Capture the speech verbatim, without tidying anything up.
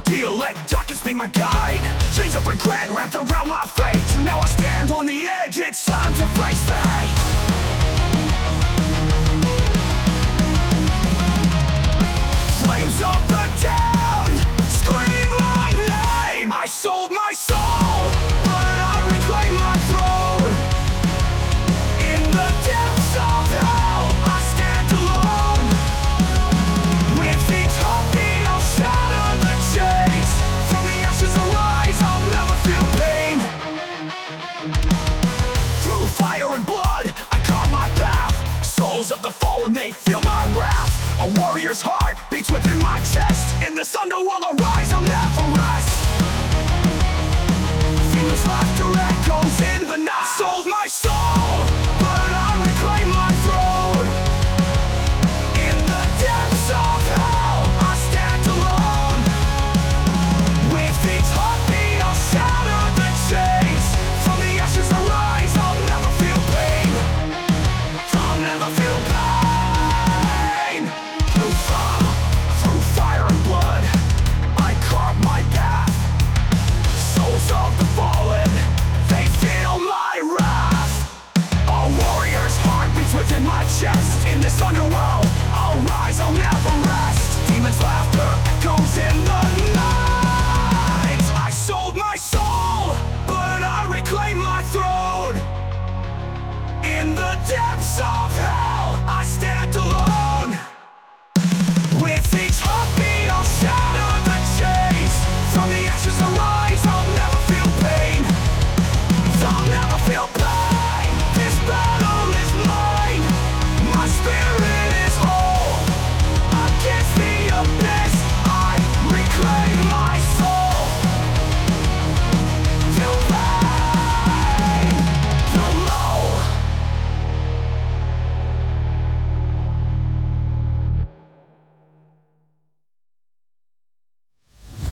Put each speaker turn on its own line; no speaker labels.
ordeal, let darkness be my guide. Chains of regret wrapped around my fate. Now I stand on the edge, it's time to face fate. Flames of the town scream my name. I sold my soul, but I reclaim my throne. In the depths of hell, I stand alone. With each heartbeat, I'll shatter the chains. From the ashes arise, I'll never feel pain. Through fire and blood, I carve my path. Souls of the fallen, they feel my wrath. A warrior's heart beats within my chest. In this underworld I'll rise, I'll never rest. Fearless laughter echoes in the night. Sold my soul, but I reclaim my throne. In the depths of hell, I stand alone. With each heartbeat, I'll shatter the chains. From the ashes arise, I'll never feel pain. I'll never feel pain. Through fire, through fire and blood, I carve my path. Souls of the fallen, they feel my wrath. A warrior's heart beats within my chest. In this underworld, I'll rise, I'll never rest. Demons' laughter echoes in the